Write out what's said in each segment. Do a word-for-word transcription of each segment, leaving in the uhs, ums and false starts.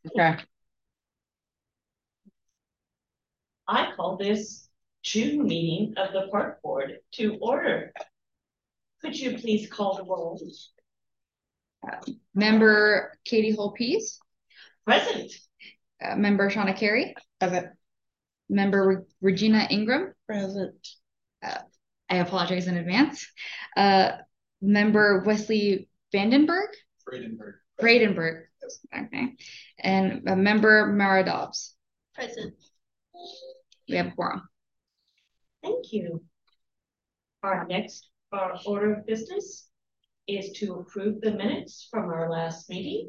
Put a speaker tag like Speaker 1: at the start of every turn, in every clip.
Speaker 1: Okay.
Speaker 2: I call this June meeting of the Park Board to order. Could you please call the roll?
Speaker 3: Member Katie Holpees,
Speaker 2: Present.
Speaker 3: uh, member Shauna Carey,
Speaker 1: Present.
Speaker 3: member Re Regina Ingram.
Speaker 1: Present.
Speaker 3: Uh, I apologize in advance. Uh, member Wesley Vandenberg.
Speaker 4: Bradenberg.
Speaker 3: Bradenberg. Yes. Okay. And a member Mara Dobbs.
Speaker 2: Present.
Speaker 3: We have a quorum.
Speaker 2: Thank you. Our next uh, order of business is to approve the minutes from our last meeting.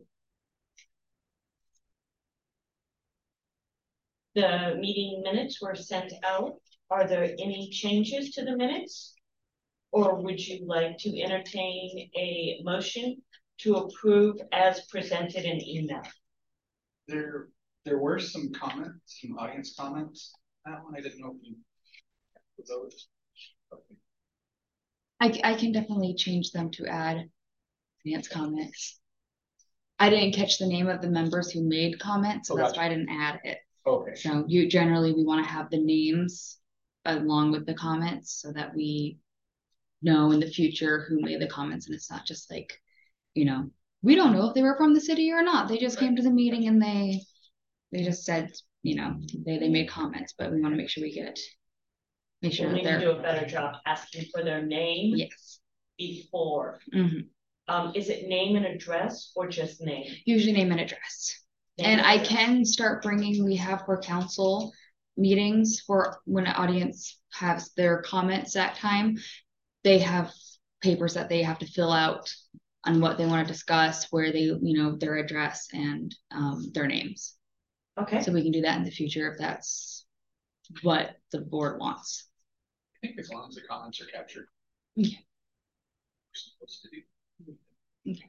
Speaker 2: The meeting minutes were sent out. Are there any changes to the minutes? Or would you like to entertain a motion to approve as presented in email?
Speaker 4: There, there were some comments, some audience comments. That one I didn't know if you put those. Okay.
Speaker 3: I, I can definitely change them to add Nan's comments. I didn't catch the name of the members who made comments, so
Speaker 4: Oh,
Speaker 3: that's
Speaker 4: gotcha.
Speaker 3: why I didn't add it.
Speaker 4: Okay.
Speaker 3: So you generally we want to have the names along with the comments so that we know in the future who made the comments, and it's not just like, you know, we don't know if they were from the city or not. They just
Speaker 4: Right.
Speaker 3: came to the meeting and they they just said, you know, they they made comments, but we want to make sure we get make sure
Speaker 2: We
Speaker 3: that
Speaker 2: need to
Speaker 3: they're
Speaker 2: do a better job asking for their name
Speaker 3: yes.
Speaker 2: before.
Speaker 3: Mm-hmm.
Speaker 2: Um, is it name and address or just name?
Speaker 3: Usually name and address.
Speaker 2: Name
Speaker 3: And I
Speaker 2: address.
Speaker 3: can start bringing, we have for council meetings for when an audience has their comments that time, they have papers that they have to fill out on what they want to discuss, where they, you know, their address and um, their names.
Speaker 2: Okay.
Speaker 3: So we can do that in the future if that's what the board wants.
Speaker 4: I think as long as the comments are captured.
Speaker 3: Okay.
Speaker 4: We're supposed to do.
Speaker 3: Okay.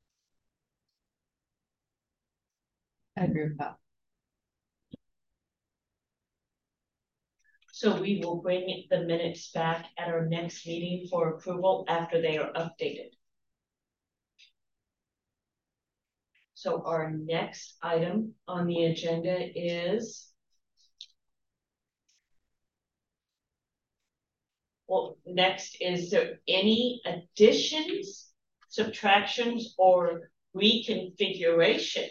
Speaker 1: I agree with that.
Speaker 2: So we will bring the minutes back at our next meeting for approval after they are updated. So our next item on the agenda is, well, next, is there any additions, subtractions, or reconfiguration?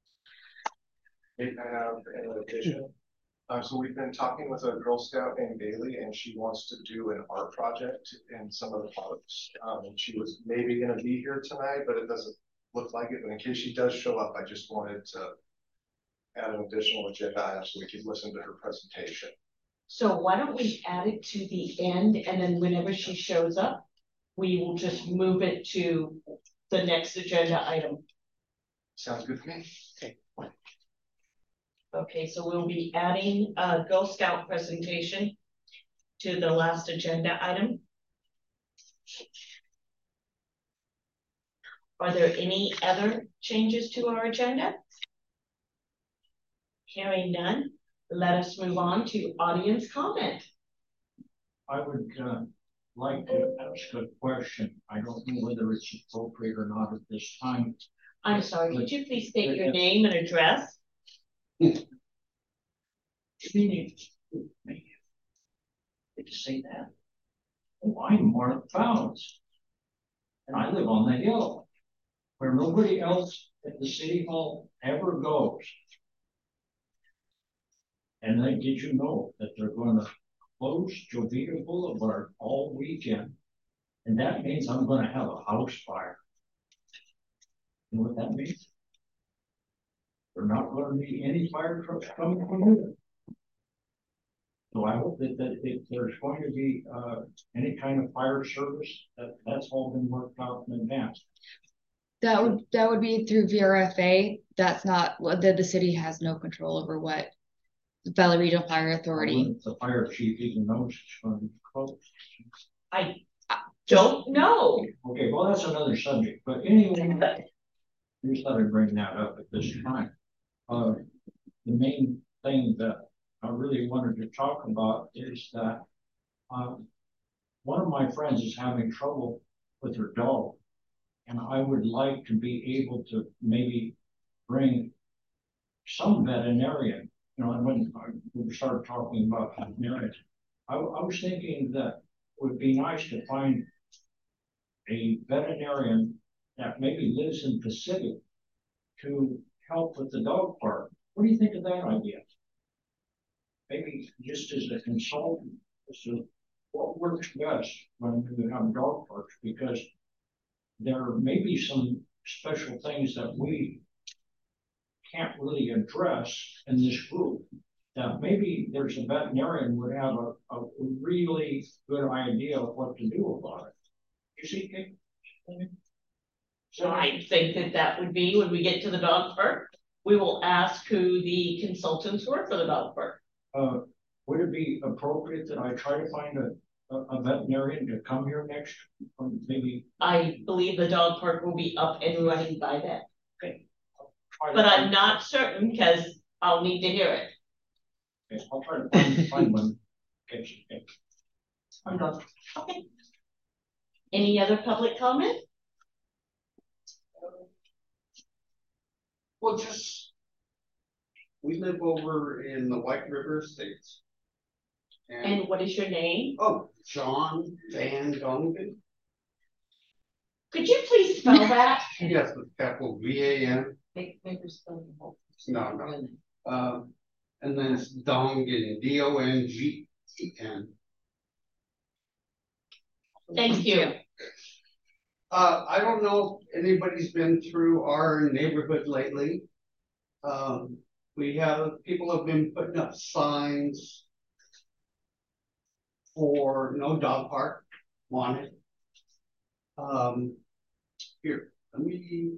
Speaker 5: I have an addition. Uh, so we've been talking with a Girl Scout named Bailey, and she wants to do an art project in some of the parks. Um, and she was maybe going to be here tonight, but it doesn't look like it. But in case she does show up, I just wanted to add an additional agenda item so we could listen to her presentation.
Speaker 2: So why don't we add it to the end, and then whenever she shows up, we will just move it to the next agenda item.
Speaker 5: Sounds good to me.
Speaker 2: Okay. Okay, so we'll be adding a Girl Scout presentation to the last agenda item. Are there any other changes to our agenda? Hearing none, let us move on to audience comment.
Speaker 6: I would uh, like to ask a question. I don't know whether it's appropriate or not at this time.
Speaker 2: I'm sorry, could you please state your name and address?
Speaker 6: Did you say that? Oh, I'm Mark Fowles, and I live on the hill where nobody else at the city hall ever goes. And then did you know that they're going to close Jovita Boulevard all weekend? And that means I'm going to have a house fire. You know what that means? There's not going to be any fire trucks coming from here. So I hope that, that if there's going to be uh, any kind of fire service, that that's all been worked out in advance.
Speaker 3: That would that would be through V R F A. That's not what the, the city has no control over what the Valley Regional Fire Authority.
Speaker 6: The fire chief even knows it's going to be closed.
Speaker 2: I, I don't know.
Speaker 6: Okay, well, that's another subject. But anyway, I just thought I'd bring that up at this time. Uh, the main thing that I really wanted to talk about is that um, one of my friends is having trouble with her dog, and I would like to be able to maybe bring some veterinarian, you know, and when I- we started talking about veterinarians, I, I was thinking that it would be nice to find a veterinarian that maybe lives in Pacific to help with the dog park. What do you think of that idea? Maybe just as a consultant, as to what works best when we have dog parks, because there may be some special things that we can't really address in this group. That maybe there's a veterinarian would have a, a really good idea of what to do about it. You see, Kate?
Speaker 2: So I think that that would be when we get to the dog park, we will ask who the consultants were for the dog park.
Speaker 6: Uh, would it be appropriate that I try to find a, a, a veterinarian to come here next, um, maybe?
Speaker 2: I believe the dog park will be up and running by then,
Speaker 6: Try to
Speaker 2: but I'm
Speaker 6: find-
Speaker 2: not certain because I'll need to hear it.
Speaker 6: Okay, I'll try to find, find one. Okay, okay. I'm done.
Speaker 2: Okay. Any other public comment?
Speaker 7: Well, just, we live over in the White River Estates. And,
Speaker 2: And what is your name?
Speaker 7: oh, John Van Dongen.
Speaker 2: Could you please spell that?
Speaker 7: Yes, with capital V A N,
Speaker 1: Make, make her spell the whole.
Speaker 7: no, no, um, and then it's Dongen, D O N G E N.
Speaker 2: Thank you.
Speaker 7: Uh, I don't know if anybody's been through our neighborhood lately. Um, we have, people have been putting up signs for no dog park wanted. Um, here, let me.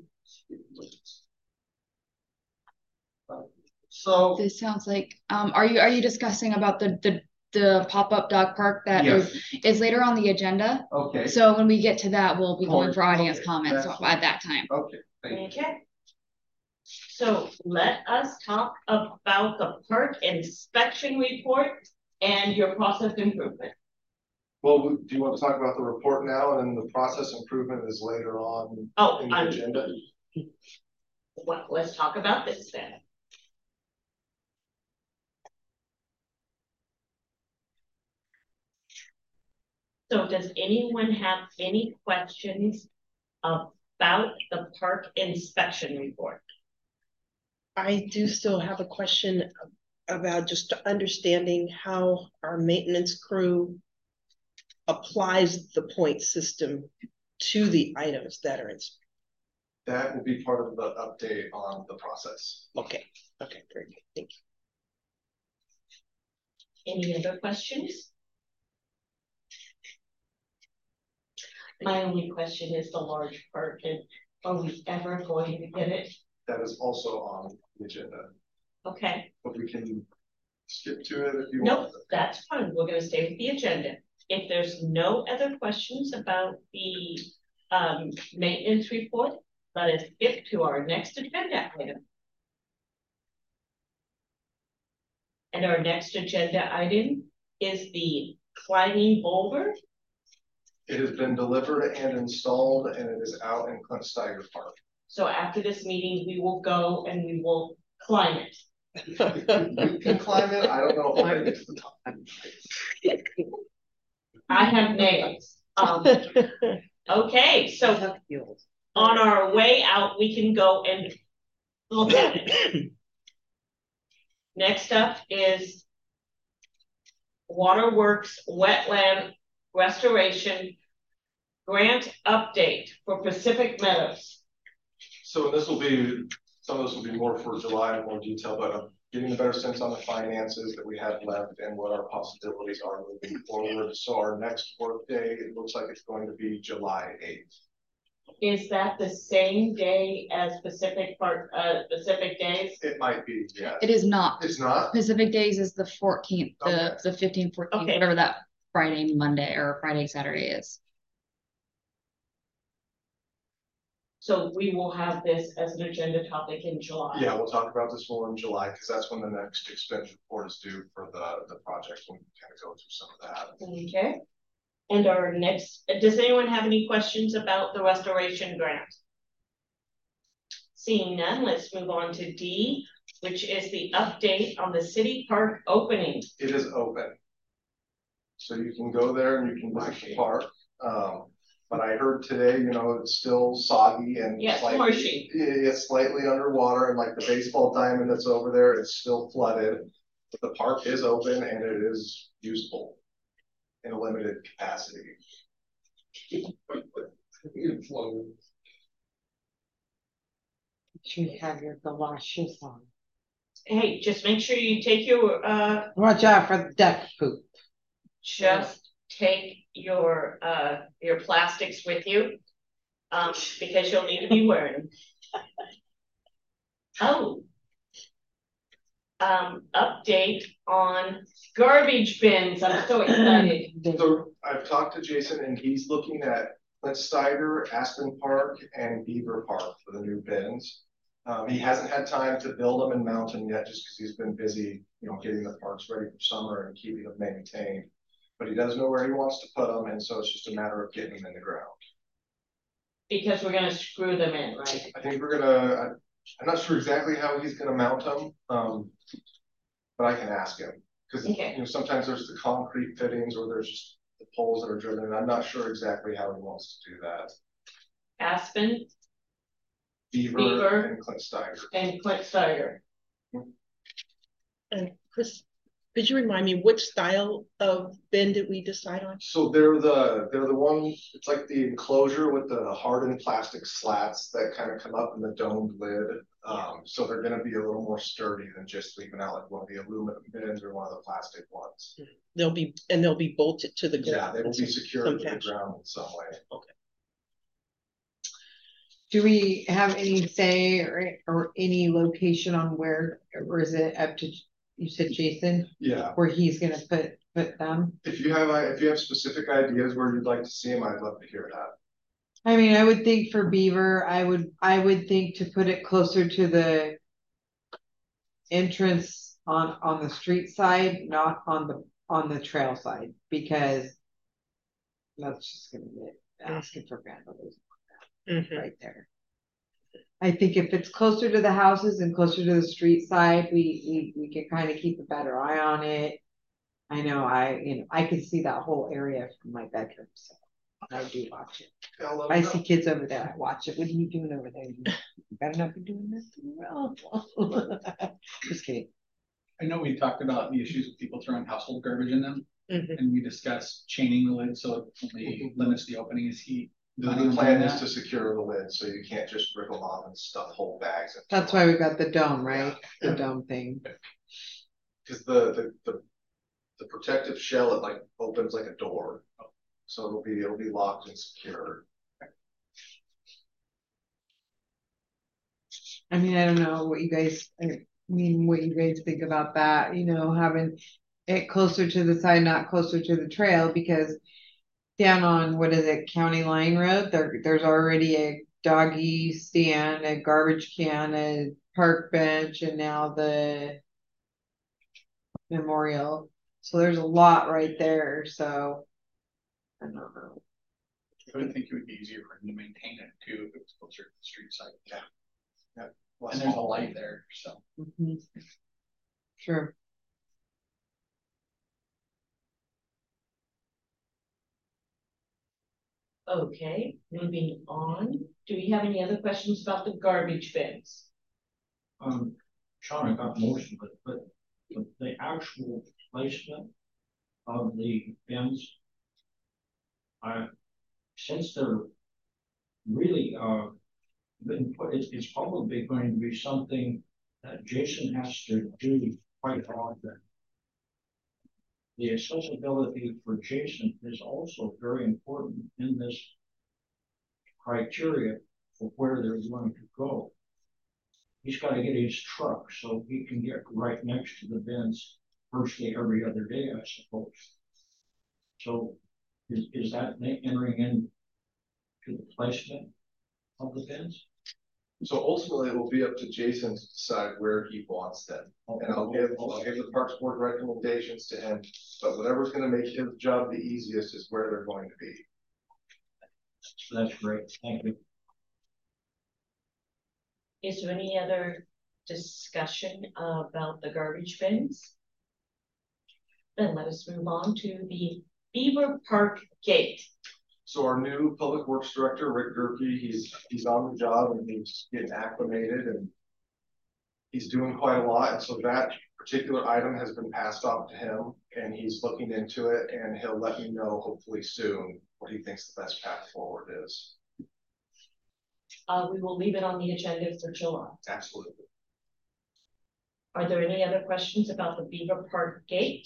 Speaker 7: So,
Speaker 3: This sounds like, um, are you, are you discussing about the, the, the pop-up dog park that is,
Speaker 7: yes,
Speaker 3: is later on the agenda?
Speaker 7: okay,
Speaker 3: So when we get to that, we'll be going
Speaker 7: Oh,
Speaker 3: for audience
Speaker 7: okay,
Speaker 3: comments
Speaker 7: that's
Speaker 3: at that time.
Speaker 7: okay, thank you.
Speaker 2: Okay. So let us talk about the park inspection report and your process improvement.
Speaker 5: Well, we- do you want to talk about the report now, and then the process improvement is later on
Speaker 2: Oh,
Speaker 5: in the
Speaker 2: I'm,
Speaker 5: agenda?
Speaker 2: well, let's talk about this then. So does anyone have any questions about the park inspection report?
Speaker 8: I do still have a question about just understanding how our maintenance crew applies the point system to the items that are in.
Speaker 5: That will be part of the update on the process.
Speaker 8: Okay, okay, very good, thank you.
Speaker 2: Any other questions? My only question is the large park, and are we ever going to get it?
Speaker 5: That is also on the agenda,
Speaker 2: Okay,
Speaker 5: but we can skip to it if you
Speaker 2: nope,
Speaker 5: want.
Speaker 2: that's fine, we're gonna stay with the agenda. If there's no other questions about the um maintenance report, let us skip to our next agenda item. And our next agenda item is the climbing boulder.
Speaker 5: It has been delivered and installed, and it is out in Clint Steiger Park.
Speaker 2: So after this meeting, we will go and we will climb it.
Speaker 5: You can climb it, I don't know if I get to the top.
Speaker 2: I have nails. Um, okay, so on our way out, we can go and look at it. Next up is Waterworks Wetland Restoration Grant Update for Pacific Meadows.
Speaker 5: So this will be, some of this will be more for July in more detail, but I'm getting a better sense on the finances that we have left and what our possibilities are moving forward. So our next work day, it looks like it's going to be July eighth.
Speaker 2: Is that the same day as Pacific Park, uh, Pacific Days?
Speaker 5: It might be, yes.
Speaker 3: It is not.
Speaker 5: It's not?
Speaker 3: Pacific Days is the fourteenth, the,
Speaker 5: Okay.
Speaker 3: the fifteenth, fourteenth,
Speaker 2: Okay.
Speaker 3: whatever that Friday, Monday, or Friday, Saturday is.
Speaker 2: So we will have this as an agenda topic in July.
Speaker 5: Yeah, we'll talk about this more in July, because that's when the next expense report is due for the, the project. We can kind of go through some of that.
Speaker 2: Okay. And our next, does anyone have any questions about the restoration grant? Seeing none, let's move on to D, which is the update on the city park opening.
Speaker 5: It is open. So you can go there and you can visit the park. Um, but I heard today, you know, it's still soggy and
Speaker 2: Yeah,
Speaker 5: slightly,
Speaker 2: marshy.
Speaker 5: it's slightly underwater, and like the baseball diamond that's over there, it's still flooded. But the park is open and it is usable in a limited capacity.
Speaker 1: You have your galoshes on.
Speaker 2: Hey, just make sure you take your, uh,
Speaker 1: Watch out for the duck poop.
Speaker 2: just take your, uh, your plastics with you. Um, because you'll need to be wearing them. Oh. Um, update on garbage bins. I'm so excited.
Speaker 5: So I've talked to Jason and he's looking at Clint Steiger, Aspen Park, and Beaver Park for the new bins. Um, he hasn't had time to build them and mount them yet just because he's been busy, you know, getting the parks ready for summer and keeping them maintained. But he does know where he wants to put them, and so it's just a matter of getting them in the ground.
Speaker 2: Because we're gonna screw them in, right?
Speaker 5: I think we're gonna, I, I'm not sure exactly how he's gonna mount them, um, but I can ask him. Because
Speaker 2: Okay.
Speaker 5: you know, sometimes there's the concrete fittings or there's just the poles that are driven, and I'm not sure exactly how he wants to do that.
Speaker 2: Aspen
Speaker 5: Beaver,
Speaker 2: Beaver.
Speaker 5: and Clint Steiger.
Speaker 2: and Clint Steiger.
Speaker 8: And Chris, could you remind me which style of bin did we decide on?
Speaker 5: So they're the they're the one. It's like the enclosure with the hardened plastic slats that kind of come up in the domed lid. Um, so they're going to be a little more sturdy than just leaving out like one of the aluminum bins or one of the plastic ones.
Speaker 8: They'll be, and they'll be bolted to the ground.
Speaker 5: Yeah, they will be secured
Speaker 8: some
Speaker 5: to the
Speaker 8: fashion.
Speaker 5: ground in some way.
Speaker 8: Okay.
Speaker 1: Do we have any say or, or any location on where, or is it up to, you said Jason,
Speaker 5: Yeah.
Speaker 1: where he's gonna put, put them?
Speaker 5: If you have if you have specific ideas where you'd like to see them, I'd love to hear that.
Speaker 1: I mean, I would think for Beaver, I would, I would think to put it closer to the entrance on, on the street side, not on the, on the trail side, because that's just gonna be asking for vandalism
Speaker 8: Mhm.
Speaker 1: right there. I think if it's closer to the houses and closer to the street side, we, we, we can kind of keep a better eye on it. I know I, you know, I can see that whole area from my bedroom, so I do watch it.
Speaker 5: I'll let
Speaker 1: I
Speaker 5: them
Speaker 1: see
Speaker 5: know.
Speaker 1: kids over there, I watch it. What are you doing over there? You better not be doing this. Well, just kidding.
Speaker 4: I know we talked about the issues with people throwing household garbage in them,
Speaker 8: Mhm.
Speaker 4: and we discussed chaining the lid so it only limits the opening. Is he?
Speaker 5: The,
Speaker 4: planning
Speaker 5: the
Speaker 4: on
Speaker 5: plan
Speaker 4: doing
Speaker 5: is
Speaker 4: that?
Speaker 5: to secure the lid so you can't just rip them off and stuff whole bags. into
Speaker 1: That's
Speaker 5: them.
Speaker 1: why we got the dome, right?
Speaker 5: Yeah.
Speaker 1: The dome thing.
Speaker 5: Because the, the the the protective shell, it like opens like a door, so it'll be it'll be locked and secured.
Speaker 1: I mean, I don't know what you guys, I mean, what you guys think about that, you know, having it closer to the side, not closer to the trail, because down on, what is it, County Line Road, there, there's already a doggy stand, a garbage can, a park bench, and now the memorial. So there's a lot right there, so I don't know.
Speaker 4: I would think it would be easier for him to maintain it too if it was closer to the street side.
Speaker 5: Yeah. Yeah. Less
Speaker 4: And there's a
Speaker 5: small.
Speaker 4: light there, so.
Speaker 1: Mhm. Sure.
Speaker 2: Okay, moving on. Do we have any other questions about the garbage bins?
Speaker 6: Um, Sean, I got most of it, but but the actual placement of the bins, I, since they're really, uh, been put, it's, it's probably going to be something that Jason has to do quite often. The accessibility for Jason is also very important in this criteria for where they're going to go. He's got to get his truck so he can get right next to the bins virtually every other day, I suppose. So is, is that entering in to the placement of the bins?
Speaker 5: So ultimately, it will be up to Jason to decide where he wants them, and I'll give I'll give the Parks Board recommendations to him. But whatever's going to make his job the easiest is where they're going to be.
Speaker 6: So that's great. Thank you.
Speaker 2: Is there any other discussion about the garbage bins. Then let us move on to the Beaver Park Gate.
Speaker 5: So our new public works director, Rick Gerke, he's he's on the job and he's getting acclimated and he's doing quite a lot. And so that particular item has been passed off to him and he's looking into it and he'll let me know hopefully soon what he thinks the best path forward is.
Speaker 2: Uh, we will leave it on the agenda for July.
Speaker 5: Absolutely.
Speaker 2: Are there any other questions about the Beaver Park Gate?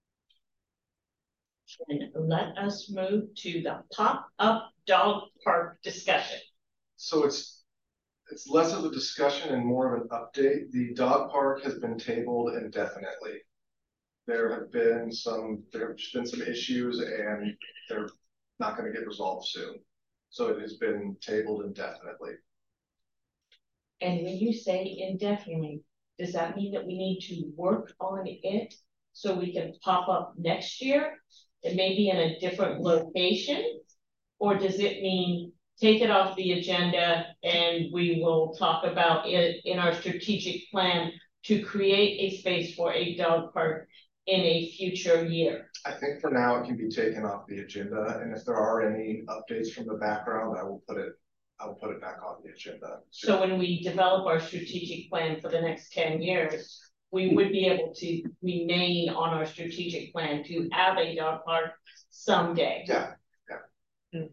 Speaker 2: And let us move to the pop-up dog park discussion.
Speaker 5: So it's it's less of a discussion and more of an update. The dog park has been tabled indefinitely. There have been some there's been some issues and they're not going to get resolved soon. So it has been tabled indefinitely.
Speaker 2: And when you say indefinitely, does that mean that we need to work on it so we can pop up next year? It may be in a different location, or does it mean take it off the agenda and we will talk about it in our strategic plan to create a space for a dog park in a future year?
Speaker 5: I think for now it can be taken off the agenda, and if there are any updates from the background, I will put it I will put it back on the agenda.
Speaker 2: So when we develop our strategic plan for the next ten years, we would be able to remain on our strategic plan to have a dog park someday.
Speaker 5: Yeah, yeah.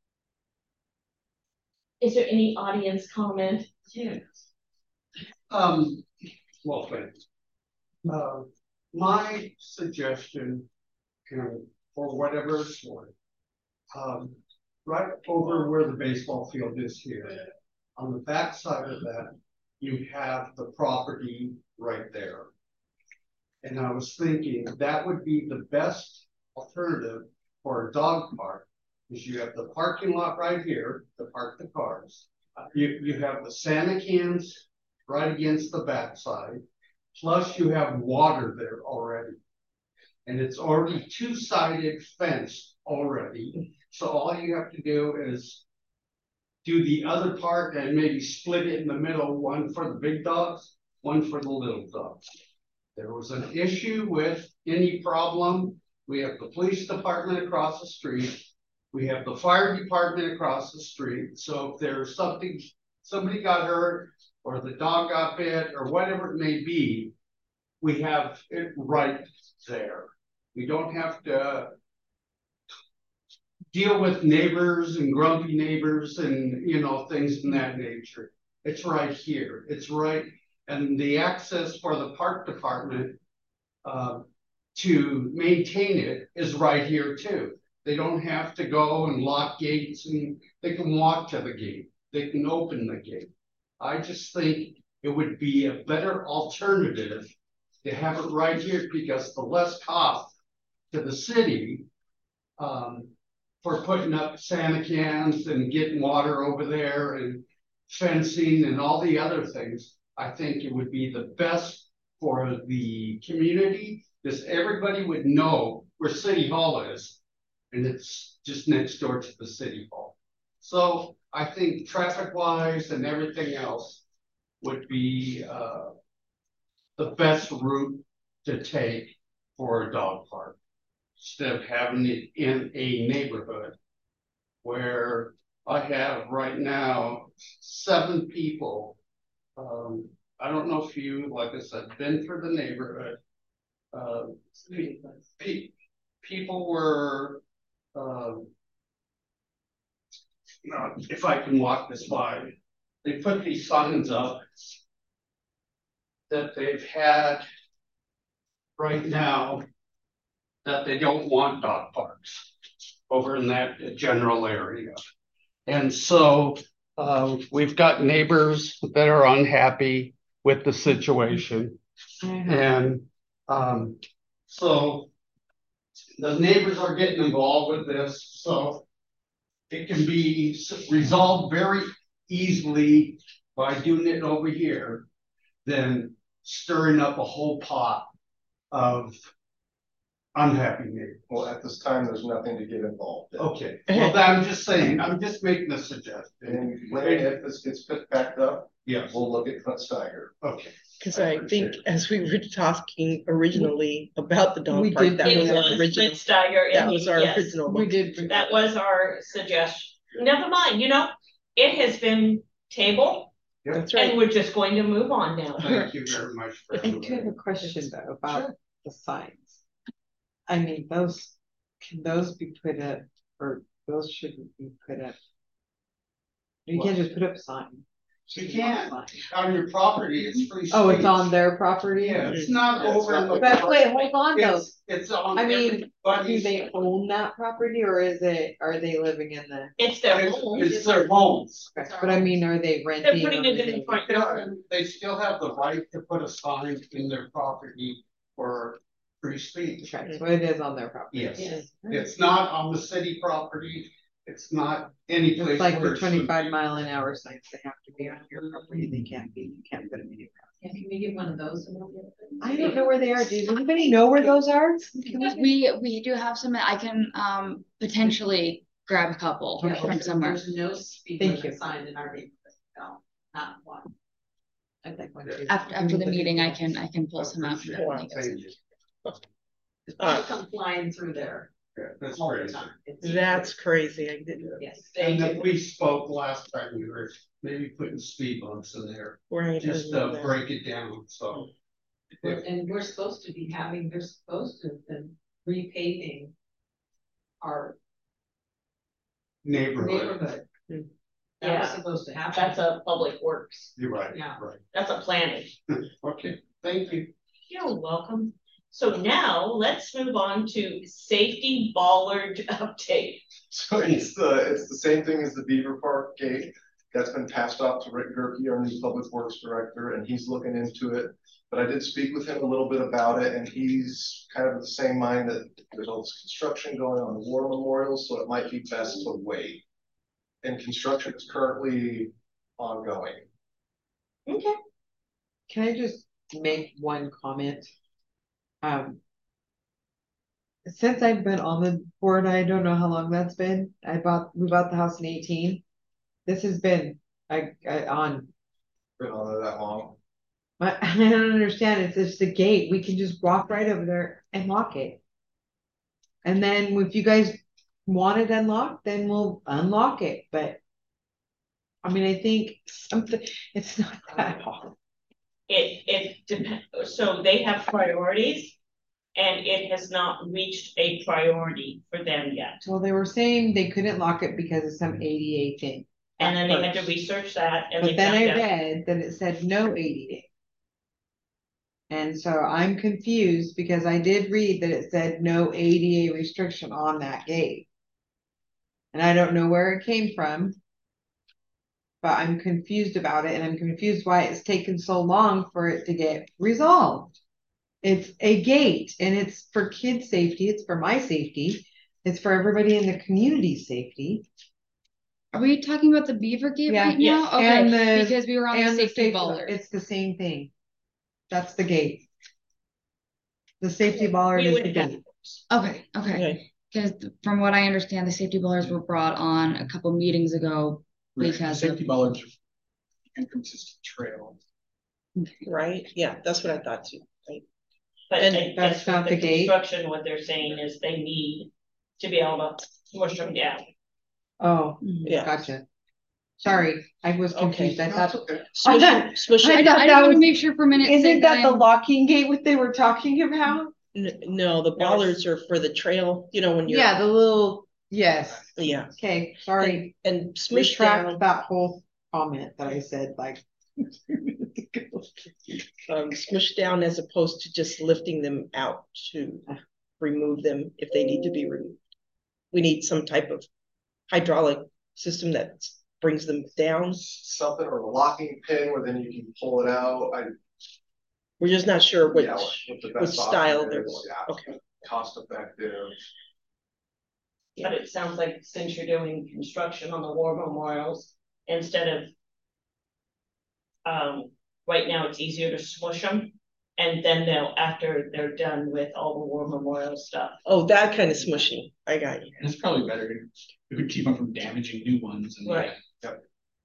Speaker 2: Is there any audience comment?
Speaker 7: Yes. Um, well, thanks. Uh, my suggestion, you know, for whatever it's worth, um, right over where the baseball field is here, on the back side of that, you have the property right there. And I was thinking that would be the best alternative for a dog park, because you have the parking lot right here to park the cars. You, you have the Santa cans right against the backside, plus you have water there already. And it's already two-sided fence already. So all you have to do is do the other part and maybe split it in the middle, one for the big dogs, one for the little dogs. There was an issue with any problem. We have the police department across the street. We have the fire department across the street. So if there's something, somebody got hurt or the dog got bit or whatever it may be, we have it right there. We don't have to deal with neighbors and grumpy neighbors and, you know, things in that nature. It's right here. It's right. And the access for the park department uh, to maintain it is right here too. They don't have to go and lock gates, and they can walk to the gate. They can open the gate. I just think it would be a better alternative to have it right here, because the less cost to the city um, for putting up Santa cans and getting water over there and fencing and all the other things, I think it would be the best for the community, because everybody would know where City Hall is, and it's just next door to the City Hall. So I think traffic-wise and everything else would be uh, the best route to take for a dog park, instead of having it in a neighborhood where I have right now seven people. Um, I don't know if you, like I said, been through the neighborhood. Uh, pe people were, uh, if I can walk this by, they put these signs up that they've had right now that they don't want dog parks over in that general area. And so uh, we've got neighbors that are unhappy with the situation. Mm-hmm. And um, so the neighbors are getting involved with this. So it can be resolved very easily by doing it over here than stirring up a whole pot of unhappy neighbors.
Speaker 5: Well, at this time, there's nothing to get involved in.
Speaker 7: Okay, well, I'm just saying, I'm just making a suggestion.
Speaker 5: And when, if this gets picked back up,
Speaker 7: Yes,
Speaker 5: we'll look at Clint Steiger.
Speaker 7: okay.
Speaker 8: Because
Speaker 5: I
Speaker 8: I
Speaker 5: appreciate
Speaker 8: think
Speaker 5: it.
Speaker 8: as we were talking originally about the dog
Speaker 1: We
Speaker 8: park,
Speaker 1: did
Speaker 8: that
Speaker 2: It
Speaker 8: was
Speaker 2: was
Speaker 8: our original,
Speaker 2: Clint Steiger,
Speaker 8: that
Speaker 2: and
Speaker 8: was our
Speaker 2: yes,
Speaker 8: original.
Speaker 1: We did.
Speaker 2: that was our suggestion. Never mind, you know, it has been tabled,
Speaker 8: That's
Speaker 2: and
Speaker 8: right.
Speaker 2: we're just going to move on now.
Speaker 7: Thank you very much. For
Speaker 1: I do have a question though about the signs. I mean, those, can those be put up, or those shouldn't be put up? You can't just put up a sign.
Speaker 7: You can't, on your property, it's free.
Speaker 1: Oh, it's
Speaker 7: speech.
Speaker 1: on their property?
Speaker 7: Yeah, it's not
Speaker 5: Yeah, it's
Speaker 7: over in
Speaker 5: not
Speaker 7: the.
Speaker 5: like-
Speaker 1: But wait, hold on though.
Speaker 7: It's, it's on.
Speaker 1: I mean, do
Speaker 7: everybody's-
Speaker 1: they own that property or is it, are they living in the?
Speaker 2: It's their
Speaker 7: It's
Speaker 2: home,
Speaker 7: it's their homes.
Speaker 1: But I mean, are they renting?
Speaker 2: they're putting
Speaker 1: or
Speaker 2: it
Speaker 1: are
Speaker 2: in the
Speaker 1: they-
Speaker 2: front yard.
Speaker 7: They still have the right to put a sign in their property for free speech.
Speaker 1: Okay, so it is on their property.
Speaker 7: Yes,
Speaker 2: Yes.
Speaker 7: it's not on the city property, it's not any place.
Speaker 1: It's like
Speaker 7: where
Speaker 1: the
Speaker 7: it should
Speaker 1: twenty-five
Speaker 7: be.
Speaker 1: mile an hour signs, they have to be on your property, they can't be, you can't put them anywhere.
Speaker 9: Can we get one of those?
Speaker 1: I don't know where they are, does anybody know where those are? Can we-
Speaker 3: We, we do have some, I can, um, potentially grab a couple
Speaker 9: Yeah,
Speaker 3: from
Speaker 9: there's-
Speaker 3: somewhere.
Speaker 9: There's no speed
Speaker 1: Thank
Speaker 9: limit
Speaker 1: you.
Speaker 9: sign in our neighborhood, no, not one.
Speaker 1: I'd like one too.
Speaker 3: After, after the meeting, I can, I can pull some out.
Speaker 7: Yeah,
Speaker 3: and
Speaker 7: thank you.
Speaker 8: Uh,
Speaker 9: People come flying through there
Speaker 7: Yeah, That's
Speaker 9: all the
Speaker 7: crazy.
Speaker 9: time. It's-
Speaker 8: That's crazy. I didn't,
Speaker 9: Yes.
Speaker 7: And
Speaker 9: they
Speaker 7: that
Speaker 9: do.
Speaker 7: we spoke last time, we were maybe putting speed bumps in there,
Speaker 8: right. I
Speaker 7: just
Speaker 8: know
Speaker 7: to
Speaker 8: that.
Speaker 7: break it down, so.
Speaker 9: We're- And we're supposed to be having, they're supposed to have been repaving our
Speaker 7: Neighborhood,
Speaker 9: neighborhood.
Speaker 8: Hmm.
Speaker 9: That was
Speaker 2: Yeah.
Speaker 9: supposed to happen.
Speaker 2: That's a public works,
Speaker 7: you're right,
Speaker 9: Yeah.
Speaker 7: right.
Speaker 2: that's a planning.
Speaker 7: Okay, thank you.
Speaker 2: You're welcome. So now let's move on to safety bollard update.
Speaker 5: So it's the, it's the same thing as the Beaver Park gate. That's been passed off to Rick Gerke, our new public works director, and he's looking into it. But I did speak with him a little bit about it, and he's kind of the same mind that there's all this construction going on the war memorials, so it might be best to wait. And construction is currently ongoing.
Speaker 2: Okay.
Speaker 1: Can I just make one comment? Um. Since I've been on the board, I don't know how long that's been. I bought, we bought the house in eighteen. This has been, I, I, on,
Speaker 5: Been on there that long.
Speaker 1: I, I don't understand. It's just a gate. We can just walk right over there and lock it. And then if you guys want it unlocked, then we'll unlock it, but. I mean, I think something, it's not that hard.
Speaker 2: It, it depends, so they have priorities, and it has not reached a priority for them yet.
Speaker 1: Well, they were saying they couldn't lock it because of some A D A thing.
Speaker 2: And then they had to
Speaker 1: First.
Speaker 2: research that, and they
Speaker 1: But then
Speaker 2: found
Speaker 1: I
Speaker 2: out.
Speaker 1: read that it said no A D A. And so I'm confused because I did read that it said no A D A restriction on that gate. And I don't know where it came from. But I'm confused about it, and I'm confused why it's taken so long for it to get resolved. It's a gate, and it's for kids' safety, it's for my safety, it's for everybody in the community's safety.
Speaker 3: Are we talking about the Beaver Gate
Speaker 1: Yeah,
Speaker 3: right
Speaker 2: yes,
Speaker 3: now?
Speaker 1: and
Speaker 3: Okay,
Speaker 1: the-
Speaker 3: because we were on the
Speaker 1: And the
Speaker 3: safety
Speaker 1: safety,
Speaker 3: bollard.
Speaker 1: it's the same thing. That's the gate. The safety bollard
Speaker 2: We
Speaker 1: is
Speaker 2: would
Speaker 1: the
Speaker 2: have-
Speaker 1: gate.
Speaker 3: Okay, okay.
Speaker 8: Okay.
Speaker 3: Because from what I understand, the safety bollards were brought on a couple meetings ago because of,
Speaker 4: Safety bollards are entrances to trail.
Speaker 8: Right, yeah, that's what I thought too, right?
Speaker 2: But
Speaker 8: And
Speaker 2: I
Speaker 1: that's
Speaker 2: guess
Speaker 1: not
Speaker 2: with the
Speaker 1: the gate?
Speaker 2: construction, what they're saying is they need to be able to push them down.
Speaker 1: Oh,
Speaker 8: Yeah.
Speaker 1: gotcha. Sorry, I was confused. I
Speaker 7: That's
Speaker 1: thought,
Speaker 7: okay.
Speaker 8: Smush it, smush
Speaker 1: I
Speaker 3: I,
Speaker 8: it.
Speaker 1: thought
Speaker 3: I
Speaker 1: that
Speaker 3: just want to
Speaker 1: was-
Speaker 3: make sure for a minute.
Speaker 1: isn't that the locking gate what they were talking about?
Speaker 8: N- No, the bollards are for the trail, you know, when you're.
Speaker 1: Yeah, the little, yes,
Speaker 8: Yeah,
Speaker 1: okay, sorry.
Speaker 8: and smush
Speaker 1: Retract
Speaker 8: down,
Speaker 1: that whole comment that I said, like.
Speaker 8: um, smush down as opposed to just lifting them out to remove them if they need to be removed. We need some type of hydraulic system that brings them down.
Speaker 5: Something or a locking pin where then you can pull it out. I,
Speaker 8: We're just not sure which,
Speaker 5: yeah, what the
Speaker 8: which
Speaker 5: best
Speaker 8: style
Speaker 5: option
Speaker 8: they're
Speaker 5: is.
Speaker 8: going.
Speaker 5: Yeah,
Speaker 8: Okay.
Speaker 5: cost effective.
Speaker 2: But it sounds like since you're doing construction on the war memorials, instead of. Um, right now it's easier to smush them And then they'll, after they're done with all the war memorial stuff.
Speaker 8: Oh, that kind of smushy. I got you.
Speaker 4: And it's probably better. It would keep them from damaging new ones. And
Speaker 2: Right.
Speaker 5: Yep.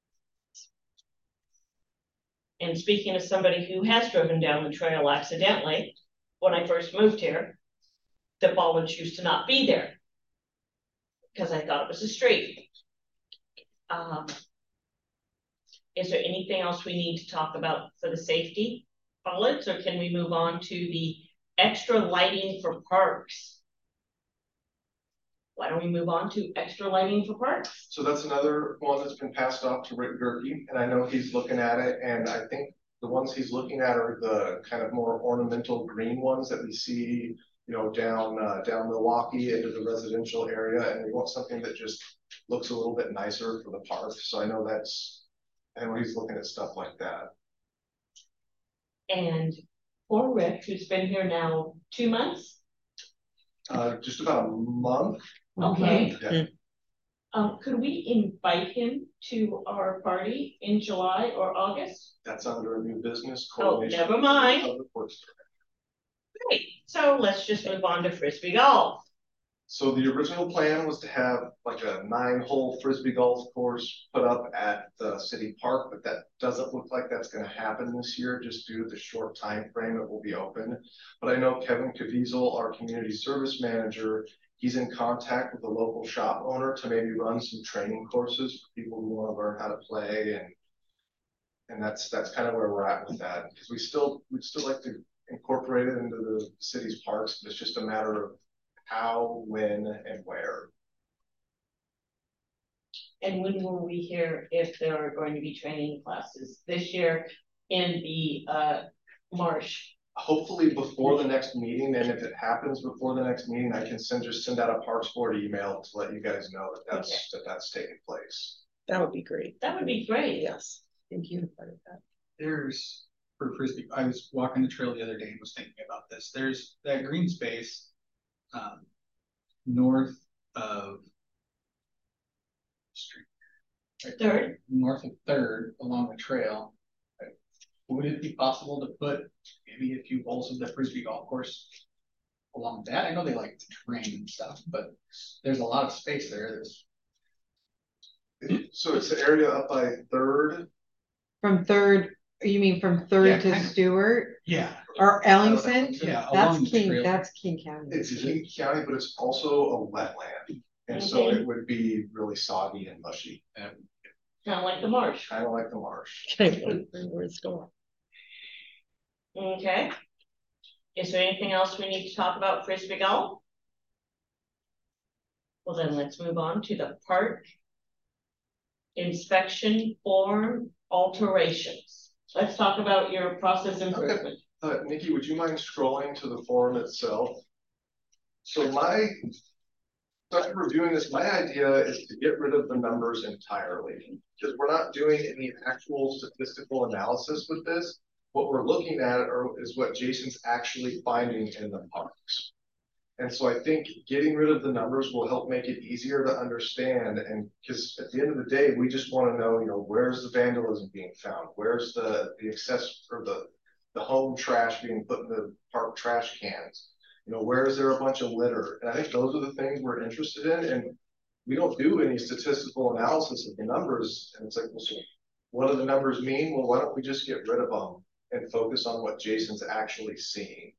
Speaker 2: And speaking of somebody who has driven down the trail accidentally, when I first moved here, the bollards used to not be there because I thought it was a street. Um, is there anything else we need to talk about for the safety bollards, or can we move on to the extra lighting for parks? Why don't we move on to extra lighting for parks?
Speaker 5: So that's another one that's been passed off to Rick Gerke, and I know he's looking at it, and I think the ones he's looking at are the kind of more ornamental green ones that we see, you know, down uh, down Milwaukee into the residential area, and we want something that just looks a little bit nicer for the park. So I know that's, and he's looking at stuff like that.
Speaker 2: And poor Rick, who's been here now two months.
Speaker 5: Uh, just about a month.
Speaker 2: Okay.
Speaker 5: Yeah.
Speaker 2: Um, could we invite him to our party in July or August?
Speaker 5: That's under a new business.
Speaker 2: Oh, never mind. Great. So let's just move on to Frisbee golf.
Speaker 5: So the original plan was to have like a nine-hole Frisbee golf course put up at the city park, but that doesn't look like that's going to happen this year just due to the short time frame it will be open. But I know Kevin Caviezel, our community service manager, he's in contact with the local shop owner to maybe run some training courses for people who want to learn how to play, and and that's that's kind of where we're at with that, because we still we'd still like to incorporate it into the city's parks, but it's just a matter of how, when, and where.
Speaker 2: And when will we hear if there are going to be training classes this year in the uh, marsh?
Speaker 5: Hopefully before the next meeting, and if it happens before the next meeting, I can send just send out a Parks Board email to let you guys know that that's okay. that that's taking place.
Speaker 8: That would be great.
Speaker 2: That would be great.
Speaker 8: Yes. Thank you for that.
Speaker 4: There's for Frisbee. I was walking the trail the other day and was thinking about this. There's that green space um, north of street, right
Speaker 2: Third,
Speaker 4: there, north of Third along the trail. Right? Would it be possible to put maybe a few holes of the Frisbee golf course along that? I know they like to train and stuff, but there's a lot of space there. There's
Speaker 5: so it's the area up by Third.
Speaker 1: From Third, you mean from Third
Speaker 4: yeah,
Speaker 1: to
Speaker 4: kind of.
Speaker 1: Stewart?
Speaker 4: Yeah.
Speaker 1: Or Ellingson?
Speaker 4: Yeah,
Speaker 1: that's
Speaker 4: along
Speaker 1: King.
Speaker 4: the trail.
Speaker 1: That's King County.
Speaker 5: It's King County, but it's also a wetland, and
Speaker 2: okay.
Speaker 5: so it would be really soggy and mushy.
Speaker 2: Kind of like the marsh.
Speaker 5: Kind of like the marsh.
Speaker 8: Where it's going.
Speaker 2: Okay. Is there anything else we need to talk about Frisbee golf? Well, then let's move on to the park inspection form alterations. Let's talk about your process improvement.
Speaker 5: Okay. Uh, Nikki, would you mind scrolling to the form itself? So my, after reviewing this, my idea is to get rid of the numbers entirely, because we're not doing any actual statistical analysis with this. What we're looking at are, is what Jason's actually finding in the parks. And so I think getting rid of the numbers will help make it easier to understand. And because at the end of the day, we just want to know, you know, where's the vandalism being found? Where's the, the excess or the, the home trash being put in the park trash cans? You know, where is there a bunch of litter? And I think those are the things we're interested in. And we don't do any statistical analysis of the numbers. And it's like, well, so what do the numbers mean? Well, why don't we just get rid of them and focus on what Jason's actually seeing?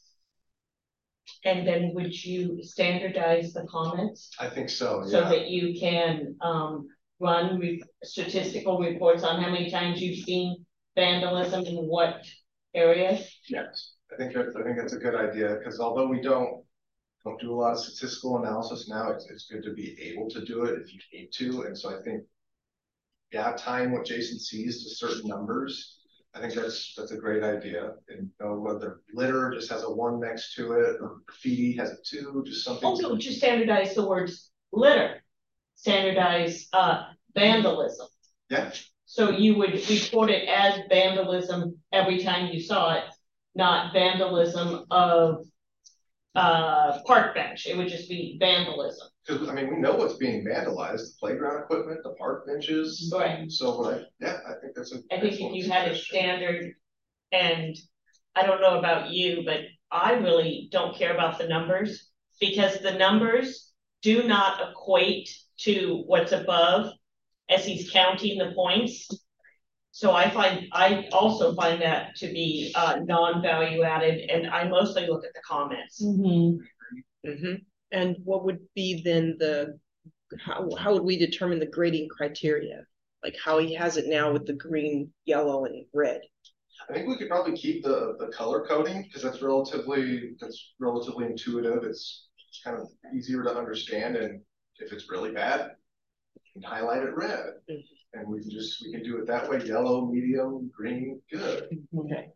Speaker 2: And then would you standardize the comments?
Speaker 5: I think so, yeah.
Speaker 2: So that you can um, run re statistical reports on how many times you've seen vandalism in what areas?
Speaker 5: Yes, I think that's, I think that's a good idea, because although we don't don't do a lot of statistical analysis now, it's, it's good to be able to do it if you need to. And so I think, yeah, tying what Jason sees to certain numbers, I think that's that's a great idea. And you know, whether litter just has a one next to it, or graffiti has a two, just something.
Speaker 2: Also, just standardize the words litter, standardize uh, vandalism.
Speaker 5: Yeah.
Speaker 2: So you would report it as vandalism every time you saw it, not vandalism of uh, park bench. It would just be vandalism.
Speaker 5: Because I mean, we know what's being vandalized: the playground equipment, the park benches.
Speaker 2: Right.
Speaker 5: So, like, yeah, I think that's a.
Speaker 2: I think if you had a standard, and I don't know about you, but I really don't care about the numbers because the numbers do not equate to what's above as he's counting the points. So I find, I also find that to be uh, non-value added, and I mostly look at the comments.
Speaker 1: Mm-hmm.
Speaker 8: Mm-hmm. And what would be then the, how, how would we determine the grading criteria? Like how he has it now with the green, yellow, and red?
Speaker 5: I think we could probably keep the, the color coding because that's relatively, that's relatively intuitive. It's, it's kind of easier to understand. And if it's really bad, you can highlight it red. Mm-hmm. And we can just, we can do it that way, yellow, medium, green, good.
Speaker 8: Okay.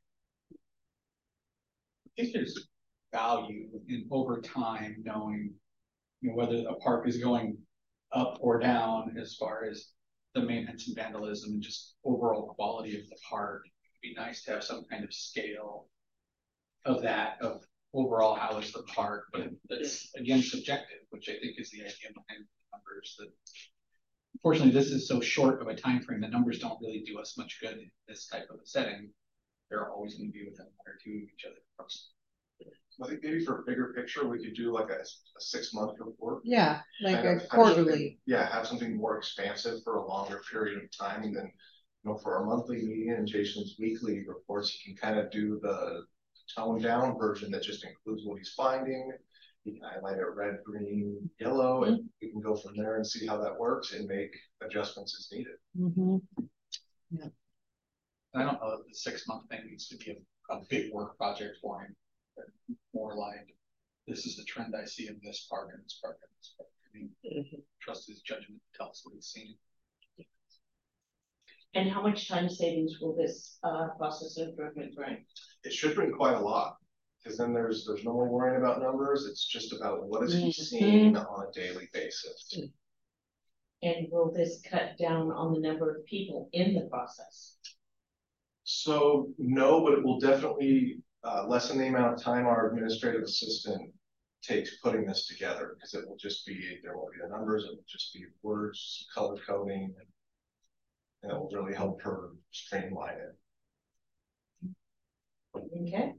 Speaker 4: I think there's value in over time knowing, you know, whether a park is going up or down as far as the maintenance and vandalism and just overall quality of the park. It'd be nice to have some kind of scale of that, of overall how is the park, but it's again subjective, which I think is the idea behind the numbers. That unfortunately this is so short of a time frame, the numbers don't really do us much good in this type of a setting. They're always going to be within one or two of each other.
Speaker 5: I think maybe for a bigger picture, we could do like a, a six month report.
Speaker 1: Yeah, like
Speaker 5: kind
Speaker 1: a
Speaker 5: of
Speaker 1: quarterly.
Speaker 5: Yeah, have something more expansive for a longer period of time. And then, you know, for our monthly meeting and Jason's weekly reports, he can kind of do the toned down version that just includes what he's finding. He can highlight it red, green, yellow, mm-hmm. and we can go from there and see how that works and make adjustments as needed.
Speaker 1: Mm-hmm. Yeah.
Speaker 4: I don't know that the six month thing needs to be a, a big work project for him. More like, this is the trend I see in this park and this park and this park. I mean, mm-hmm. Trust his judgment to tell us what he's seen.
Speaker 2: And how much time savings will this uh, process improvement bring?
Speaker 5: It should bring quite a lot, because then there's there's no more worrying about numbers. It's just about what is he seeing mm-hmm. on a daily basis.
Speaker 2: And will this cut down on the number of people in the process?
Speaker 5: So no, but it will definitely Uh, lessen the amount of time our administrative assistant takes putting this together, because it will just be, there won't be the numbers, it will just be words, color coding, and, and it will really help her streamline it.
Speaker 2: Okay.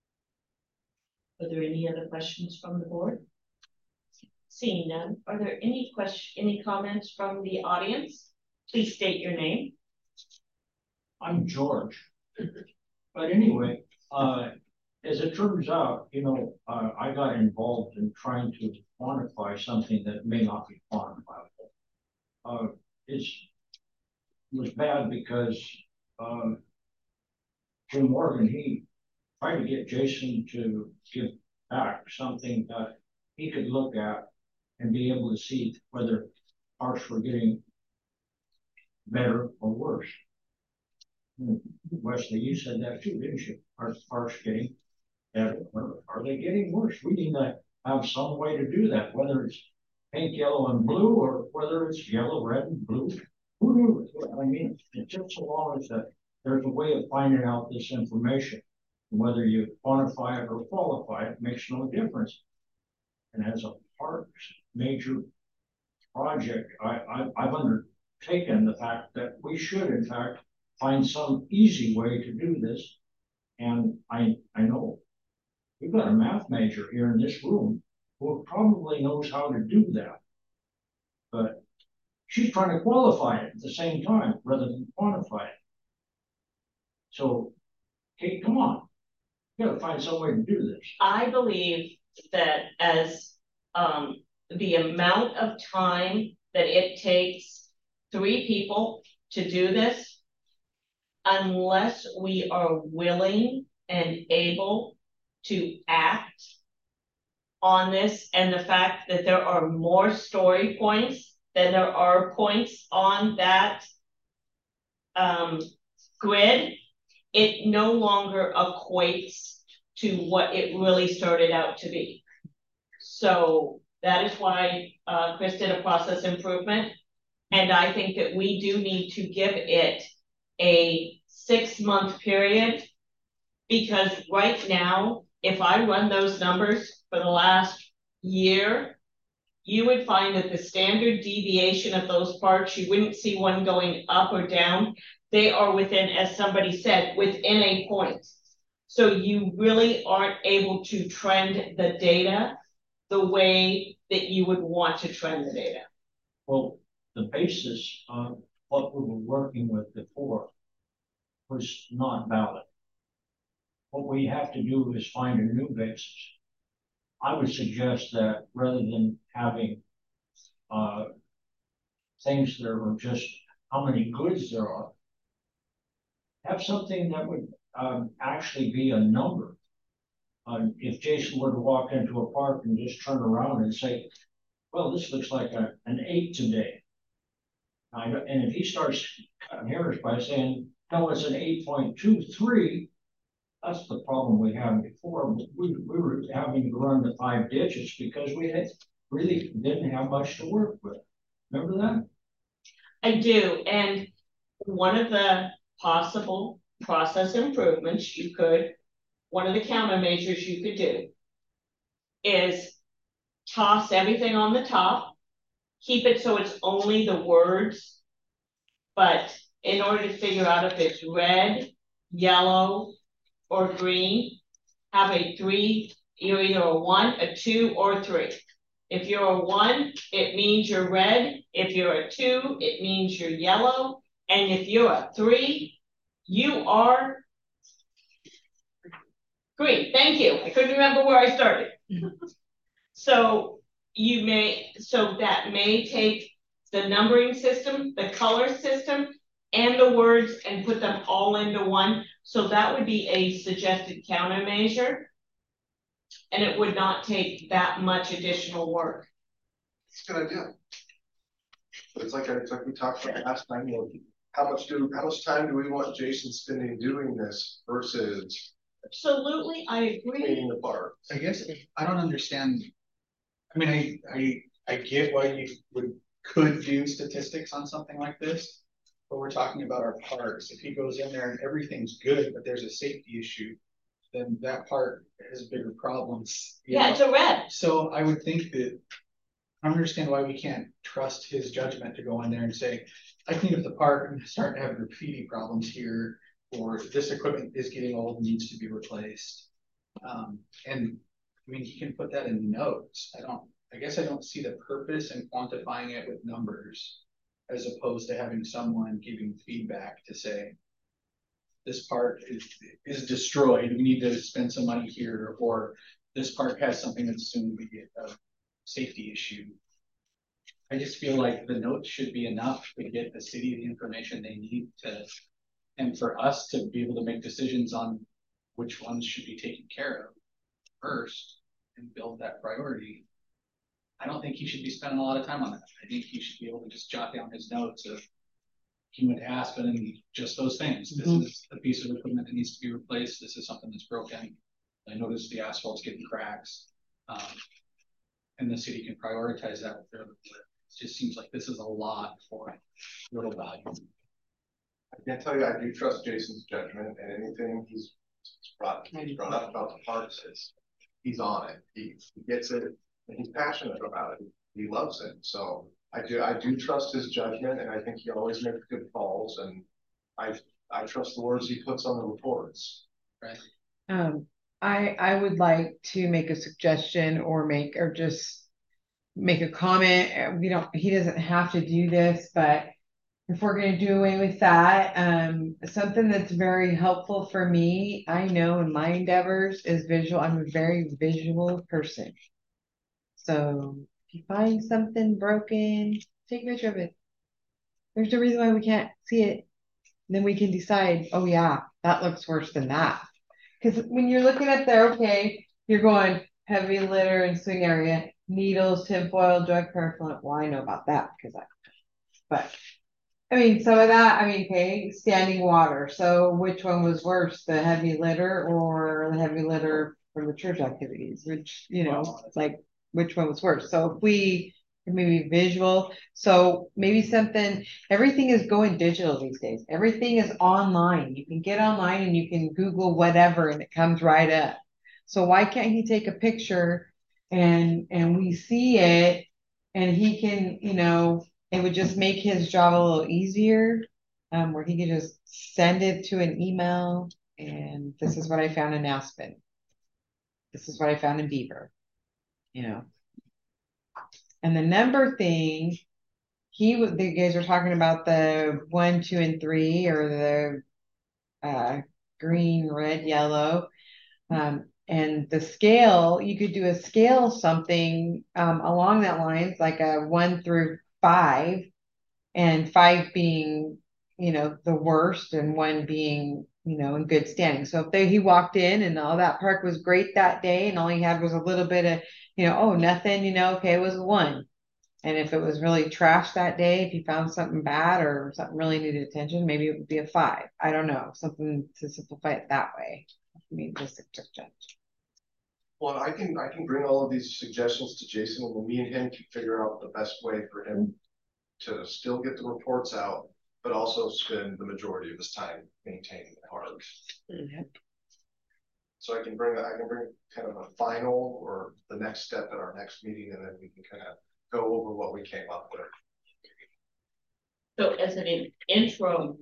Speaker 2: Are there any other questions from the board? Seeing none, are there any question, any comments from the audience? Please state your name.
Speaker 6: I'm George. But anyway, Uh, as it turns out, you know, uh, I got involved in trying to quantify something that may not be quantifiable. Uh, it's, it was bad because um, Jim Morgan, he tried to get Jason to give back something that he could look at and be able to see whether parks were getting better or worse. Wesley, you said that too, didn't you? Are parks getting better? Are they getting worse? We need to have some way to do that, whether it's pink, yellow, and blue, or whether it's yellow, red, and blue. Who knew? I mean, it's just so long as that there's a way of finding out this information. Whether you quantify it or qualify it makes no difference. And as a parks major project, I, I, I've undertaken the fact that we should, in fact, find some easy way to do this. And I, I know we've got a math major here in this room who probably knows how to do that. But she's trying to qualify it at the same time rather than quantify it. So, Kate, come on. You gotta find some way to do this.
Speaker 2: I believe that as um, the amount of time that it takes three people to do this, unless we are willing and able to act on this, and the fact that there are more story points than there are points on that um, grid, it no longer equates to what it really started out to be. So that is why uh, Chris did a process improvement. And I think that we do need to give it a six month period, because right now, if I run those numbers for the last year, you would find that the standard deviation of those parks, you wouldn't see one going up or down. They are within, as somebody said, within a point. So you really aren't able to trend the data the way that you would want to trend the data.
Speaker 6: Well, the basis of what we were working with before was not valid. What we have to do is find a new basis. I would suggest that rather than having uh, things that are just how many goods there are, have something that would um, actually be a number. Uh, if Jason were to walk into a park and just turn around and say, well, this looks like a, an eight today. I, and if he starts cutting hairs by saying, no, it's an eight point two three, that's the problem we had before. We, we were having to run the five digits because we had really didn't have much to work with. Remember that?
Speaker 2: I do. And one of the possible process improvements you could, one of the countermeasures you could do is toss everything on the top, keep it so it's only the words, but in order to figure out if it's red, yellow, or green, have a three, you're either a one, a two, or a three. If you're a one, it means you're red. If you're a two, it means you're yellow. And if you're a three, you are green. Thank you. I couldn't remember where I started. So you may, so that may take the numbering system, the color system, and the words and put them all into one. So that would be a suggested countermeasure. And it would not take that much additional work.
Speaker 5: It's a good idea. But it's like it's like we talked about last time. You know, how much do how much time do we want Jason spending doing this versus
Speaker 2: Absolutely, I agree.
Speaker 5: cleaning the park?
Speaker 4: I guess I don't understand. I mean, I I I get why you would could do statistics on something like this, but we're talking about our parks. If he goes in there and everything's good, but there's a safety issue, then that part has bigger problems.
Speaker 2: Yeah,
Speaker 4: know?
Speaker 2: it's a red.
Speaker 4: So I would think that I don't understand why we can't trust his judgment to go in there and say, I cleaned up the park and start to have graffiti problems here, or this equipment is getting old and needs to be replaced. Um, and I mean, he can put that in notes. I don't, I guess I don't see the purpose in quantifying it with numbers as opposed to having someone giving feedback to say, this part is, is destroyed. We need to spend some money here, or this part has something that's soon to be a safety issue. I just feel like the notes should be enough to get the city the information they need to, and for us to be able to make decisions on which ones should be taken care of first and build that priority. I don't think he should be spending a lot of time on that. I think he should be able to just jot down his notes of he went to Aspen and just those things. Mm-hmm. This is a piece of equipment that needs to be replaced. This is something that's broken. I noticed the asphalt's getting cracks. Um, and the city can prioritize that with their, it just seems like this is a lot for little value.
Speaker 5: I can tell you, I do trust Jason's judgment, and anything he's brought, he's brought up about the parks, is he's on it. He, he gets it, and he's passionate about it. He loves it. So I do, I do trust his judgment, and I think he always makes good calls. And I, I trust the words he puts on the reports.
Speaker 4: Right.
Speaker 1: Um, I I would like to make a suggestion or make or just make a comment. We don't. He doesn't have to do this, but if we're going to do away with that, um, something that's very helpful for me, I know in my endeavors, is visual. I'm a very visual person. So if you find something broken, take a picture of it. There's a reason why we can't see it. Then we can decide, oh yeah, that looks worse than that. Because when you're looking at there, okay, you're going heavy litter and swing area, needles, tinfoil, drug paraphernalia. Well, I know about that because I, but I mean, some of that, I mean, okay, standing water. So which one was worse, the heavy litter or the heavy litter from the church activities? Which, you know, like which one was worse? So if we maybe visual, so maybe something, everything is going digital these days. Everything is online. You can get online and you can Google whatever and it comes right up. So why can't he take a picture and and we see it and he can, you know, it would just make his job a little easier, um, where he could just send it to an email and this is what I found in Aspen. This is what I found in Beaver, you know. And the number thing, he was, the guys were talking about the one, two, and three, or the uh, green, red, yellow. Um, and the scale, you could do a scale something um, along that lines, like a one through five, and five being, you know, the worst, and one being, you know, in good standing. So if they, he walked in and all that park was great that day, and all he had was a little bit of, you know, oh, nothing, you know, okay, it was a one. And if it was really trash that day, if you found something bad or something really needed attention, maybe it would be a five. I don't know, something to simplify it that way. I mean, just a suggestion.
Speaker 5: Well, I can, I can bring all of these suggestions to Jason, and then me and him can figure out the best way for him to still get the reports out, but also spend the majority of his time maintaining the parks.
Speaker 8: Mhm.
Speaker 5: So I can bring, I can bring kind of a final or the next step at our next meeting, and then we can kind of go over what we came up with.
Speaker 2: So as an in- intro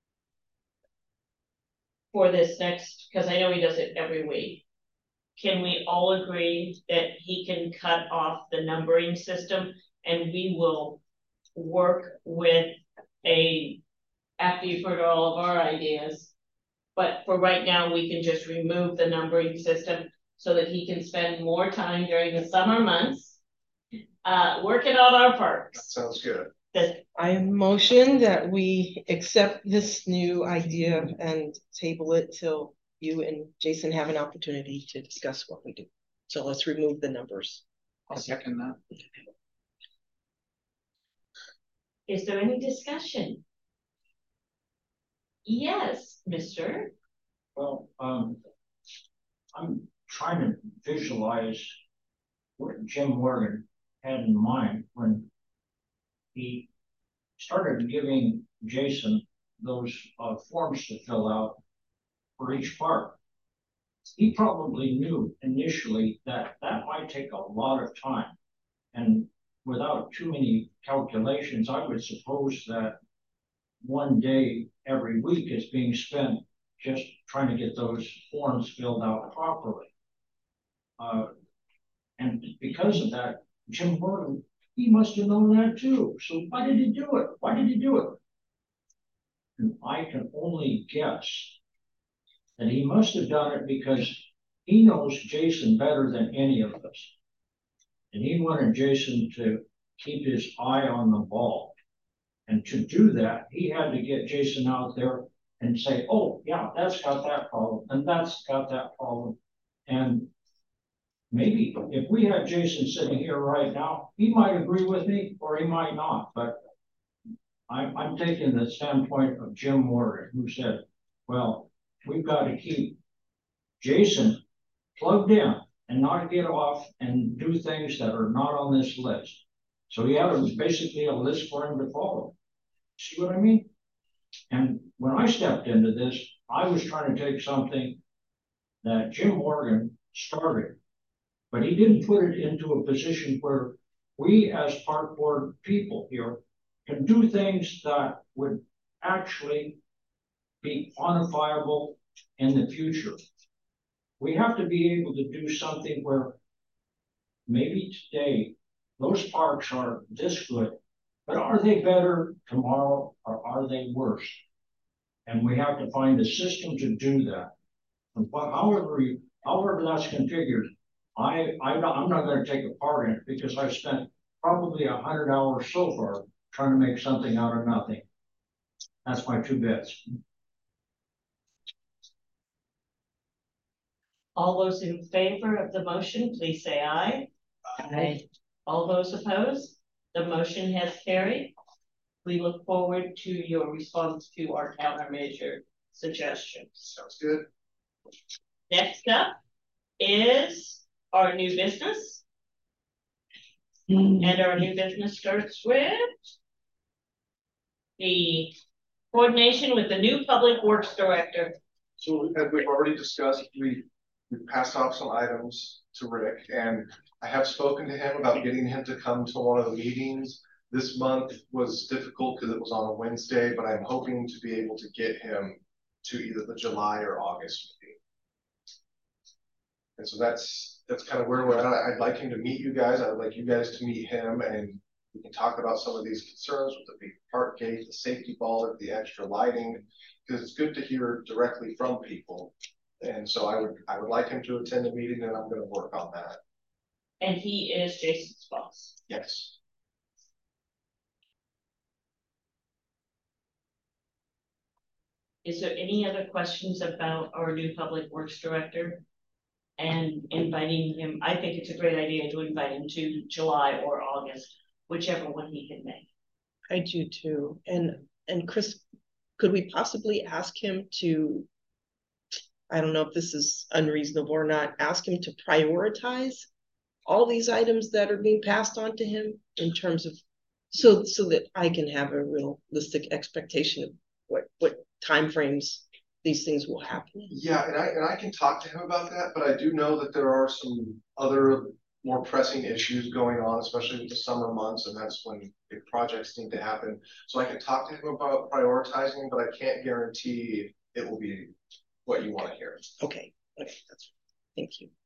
Speaker 2: for this next, because I know he does it every week, can we all agree that he can cut off the numbering system, and we will work with a, after you've heard all of our ideas, but for right now, we can just remove the numbering system so that he can spend more time during the summer months uh, working on our
Speaker 5: That
Speaker 2: parks.
Speaker 5: sounds good.
Speaker 2: That
Speaker 8: I motion that we accept this new idea and table it till you and Jason have an opportunity to discuss what we do. So let's remove the numbers.
Speaker 4: I'll second that.
Speaker 2: is there any discussion? Yes, mister.
Speaker 6: Well, um, I'm trying to visualize what Jim Morgan had in mind when he started giving Jason those uh, forms to fill out for each park. He probably knew initially that that might take a lot of time. And without too many calculations, I would suppose that one day every week is being spent just trying to get those forms filled out properly. Uh, and because of that, Jim Morgan, he must have known that too. So why did he do it? Why did he do it? And I can only guess that he must have done it because he knows Jason better than any of us. And he wanted Jason to keep his eye on the ball. And to do that, he had to get Jason out there and say, oh, yeah, that's got that problem, and that's got that problem. And maybe if we had Jason sitting here right now, he might agree with me or he might not. But I'm, I'm taking the standpoint of Jim Morgan, who said, well, we've got to keep Jason plugged in and not get off and do things that are not on this list. So yeah, it was basically a list for him to follow. See what I mean? And when I stepped into this, I was trying to take something that Jim Morgan started, but he didn't put it into a position where we as park board people here can do things that would actually be quantifiable in the future. We have to be able to do something where maybe today those parks are this good, but are they better tomorrow or are they worse? And we have to find a system to do that. And however, you, however that's configured, I, I I'm not going to take a part in it because I've spent probably a hundred hours so far trying to make something out of nothing. That's my two bits.
Speaker 2: All those in favor of the motion, please say aye.
Speaker 1: Aye.
Speaker 2: All those opposed? The motion has carried. We look forward to your response to our countermeasure suggestions.
Speaker 5: Sounds good.
Speaker 2: Next up is our new business.
Speaker 1: Mm.
Speaker 2: And our new business starts with the coordination with the new Public Works Director.
Speaker 5: So as we've already discussed, we, we passed off some items to Rick, and I have spoken to him about getting him to come to one of the meetings. This month was difficult because it was on a Wednesday, but I'm hoping to be able to get him to either the July or August meeting. And so that's, that's kind of where we're at. I'd like him to meet you guys. I'd like you guys to meet him, and we can talk about some of these concerns with the big park gate, the safety baller, the extra lighting, because it's good to hear directly from people. And so I would, I would like him to attend the meeting, and I'm going to work on that.
Speaker 2: And he is Jason's boss.
Speaker 5: Yes.
Speaker 2: Is there any other questions about our new public works director and inviting him? I think it's a great idea to invite him to July or August, whichever one he can make.
Speaker 8: I do too. And, and Chris, could we possibly ask him to, I don't know if this is unreasonable or not, ask him to prioritize all these items that are being passed on to him in terms of, so, so that I can have a realistic expectation of what, what timeframes these things will happen.
Speaker 5: Yeah, and I, and I can talk to him about that, but I do know that there are some other more pressing issues going on, especially with the summer months, and that's when big projects need to happen. So I can talk to him about prioritizing, but I can't guarantee it will be what you want to hear.
Speaker 8: Okay, okay, that's, thank you.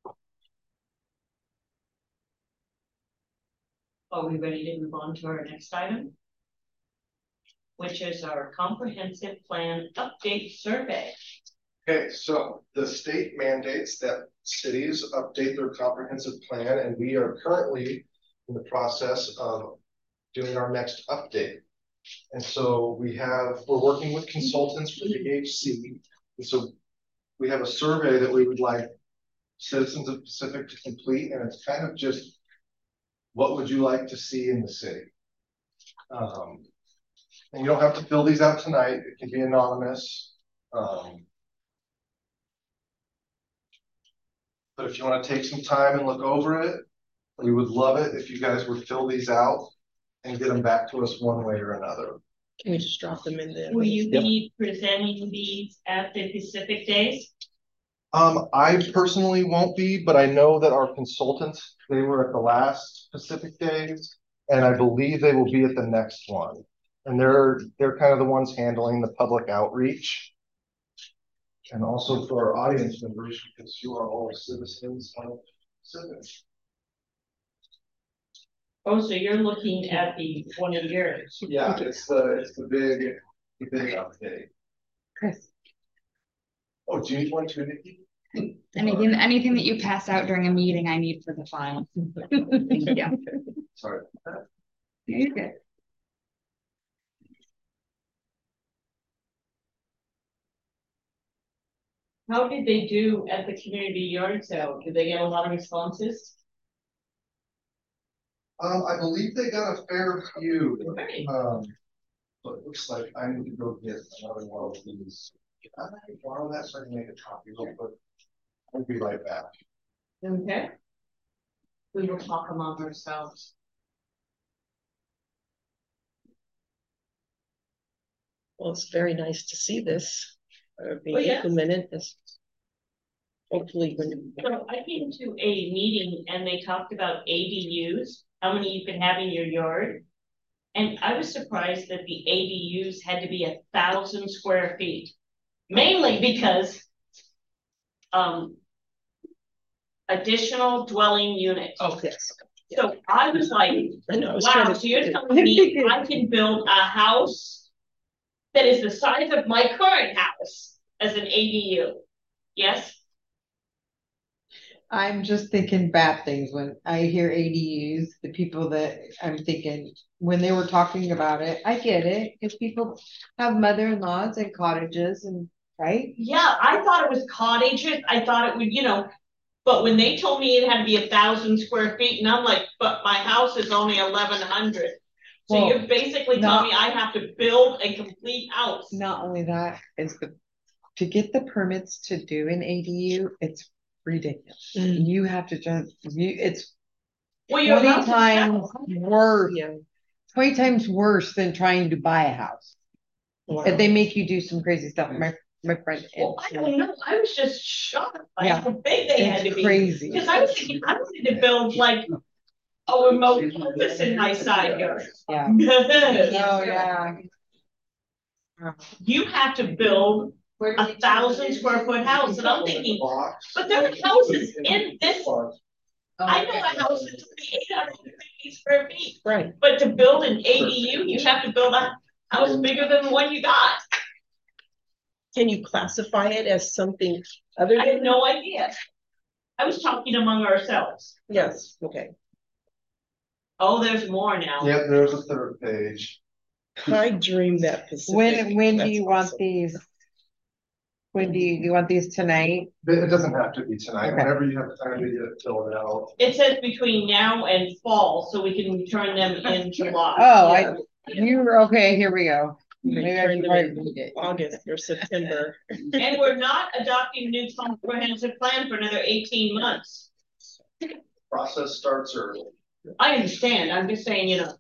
Speaker 2: Are we ready to move on to our next item? Which is our comprehensive plan update survey.
Speaker 5: Okay, so the state mandates that cities update their comprehensive plan, and we are currently in the process of doing our next update. And so we have, we're working with consultants for the H C. And so we have a survey that we would like citizens of Pacific to complete, and it's kind of just, what would you like to see in the city? Um, and you don't have to fill these out tonight. It can be anonymous. Um, but if you want to take some time and look over it, we would love it if you guys would fill these out and get them back to us one way or another.
Speaker 8: Can we just drop them in there?
Speaker 2: Will you
Speaker 5: Yep.
Speaker 2: be presenting these at the Pacific Days?
Speaker 5: Um, I personally won't be, but I know that our consultants, they were at the last Pacific Days, and I believe they will be at the next one. And they're they're kind of the ones handling the public outreach. And also for our audience members, because you are all citizens of Pacific.
Speaker 2: Oh, so you're looking at the one of yours.
Speaker 5: Yeah, it's the it's the big the big update.
Speaker 1: Chris.
Speaker 5: Oh, do you need one too, Nikki?
Speaker 3: Anything, anything that you pass out during a meeting, I need for the file. Thank you.
Speaker 5: Sorry.
Speaker 3: You're good.
Speaker 2: How did they do at the community yard sale? Did they get a lot of responses?
Speaker 5: Um, I believe they got a fair few.
Speaker 2: Okay.
Speaker 5: Um, but it looks like I need to go get another one of these. Can I borrow that so I can make a copy real quick? I'll be right back.
Speaker 2: Okay. We will talk among ourselves.
Speaker 8: Well, it's very nice to see this uh, being
Speaker 2: Oh, yeah.
Speaker 8: implemented. This hopefully when
Speaker 2: So I came to a meeting and they talked about A D Us, how many you can have in your yard. And I was surprised that the A D Us had to be a thousand square feet, mainly because um, additional dwelling units.
Speaker 8: oh yes,
Speaker 2: So I was like,
Speaker 8: I know. I was
Speaker 2: wow,
Speaker 8: trying to-
Speaker 2: so you're telling me I can build a house that is the size of my current house as an A D U? Yes?
Speaker 1: I'm just thinking bad things when I hear A D Us, the people that I'm thinking, when they were talking about it, I get it, because people have mother-in-laws and cottages and, right?
Speaker 2: Yeah, I thought it was cottages. I thought it would, you know, but when they told me it had to be a thousand square feet, and I'm like, but my house is only eleven hundred. So
Speaker 1: Well,
Speaker 2: you're basically
Speaker 1: not-
Speaker 2: telling me I have to build a complete house.
Speaker 1: Not only that, is the, to get the permits to do an A D U, it's ridiculous.
Speaker 8: Mm.
Speaker 1: You have to just, you, it's
Speaker 2: Well, your
Speaker 1: twenty
Speaker 2: house is
Speaker 1: times worse,
Speaker 8: yeah.
Speaker 1: twenty times worse than trying to buy a house.
Speaker 8: Wow.
Speaker 1: If they make you do some crazy stuff, my, my friend.
Speaker 2: Well, I don't know. I was just shocked by
Speaker 1: Yeah.
Speaker 2: how big they had to
Speaker 1: It's
Speaker 2: be.
Speaker 1: crazy.
Speaker 2: Because I was thinking, I wanted to build like a remote office in my side yard.
Speaker 1: Yeah. Oh, yeah.
Speaker 2: You have to build
Speaker 9: Where do
Speaker 2: a
Speaker 9: they turn
Speaker 2: thousand
Speaker 9: it
Speaker 2: square
Speaker 9: into?
Speaker 2: foot house, and I'm thinking, but there are houses in this. I know a house that's only eight hundred fifty square feet,
Speaker 8: Right.
Speaker 2: but to build an A D U, you have to build a house bigger than the one you got.
Speaker 8: Can you classify it as something other
Speaker 2: I have
Speaker 8: than?
Speaker 2: no idea. I was talking among ourselves.
Speaker 8: Yes, okay.
Speaker 2: Oh, there's more now.
Speaker 5: Yep, there's a third page.
Speaker 8: I dream that Pacific.
Speaker 1: When, when do
Speaker 8: That's
Speaker 1: you want
Speaker 8: awesome.
Speaker 1: these? When do you, you want these tonight?
Speaker 5: It it doesn't have to be tonight,
Speaker 1: Okay.
Speaker 5: whenever you have time to get it filled out.
Speaker 2: It says between now and fall, so we can turn them in July.
Speaker 1: Oh,
Speaker 8: Yeah.
Speaker 1: I, you're, okay, here we go.
Speaker 8: They
Speaker 1: Maybe I
Speaker 8: turn
Speaker 1: should
Speaker 8: them
Speaker 1: probably
Speaker 8: in
Speaker 1: read it.
Speaker 8: August or September.
Speaker 2: And we're not adopting new comprehensive plan for another eighteen months.
Speaker 5: Process starts early.
Speaker 2: I understand, I'm just saying, you know,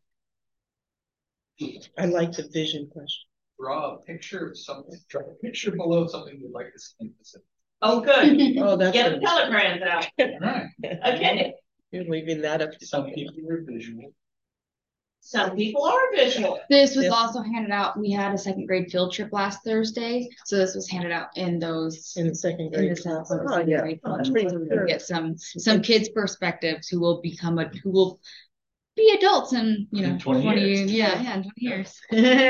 Speaker 8: I like the vision question.
Speaker 4: Draw a picture of something, draw a picture below something you'd like to see.
Speaker 2: oh, good.
Speaker 8: Oh, that's,
Speaker 2: Get the
Speaker 8: a-
Speaker 2: color brands out.
Speaker 4: Right.
Speaker 2: Okay,
Speaker 8: you're leaving that up to
Speaker 4: Some people are visual.
Speaker 2: some people are visual.
Speaker 3: This was
Speaker 8: Yes.
Speaker 3: also handed out. We had a second grade field trip last Thursday, so this was handed out in those.
Speaker 8: in the second
Speaker 3: In
Speaker 8: grade.
Speaker 3: the second
Speaker 8: Oh,
Speaker 3: second
Speaker 8: yeah.
Speaker 3: grade
Speaker 8: Oh,
Speaker 3: field
Speaker 8: that's
Speaker 3: trip,
Speaker 8: pretty
Speaker 3: so we
Speaker 8: good.
Speaker 3: can get some some kids' perspectives who will become a who will be adults in you know
Speaker 6: In twenty years.
Speaker 3: yeah yeah in twenty years.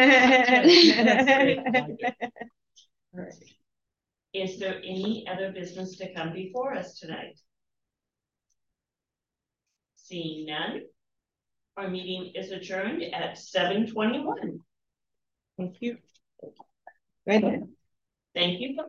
Speaker 8: Right.
Speaker 2: Is there any other business to come before us tonight? Seeing none, our meeting is adjourned at seven twenty-one.
Speaker 8: Thank you.
Speaker 1: Good.
Speaker 2: Thank you.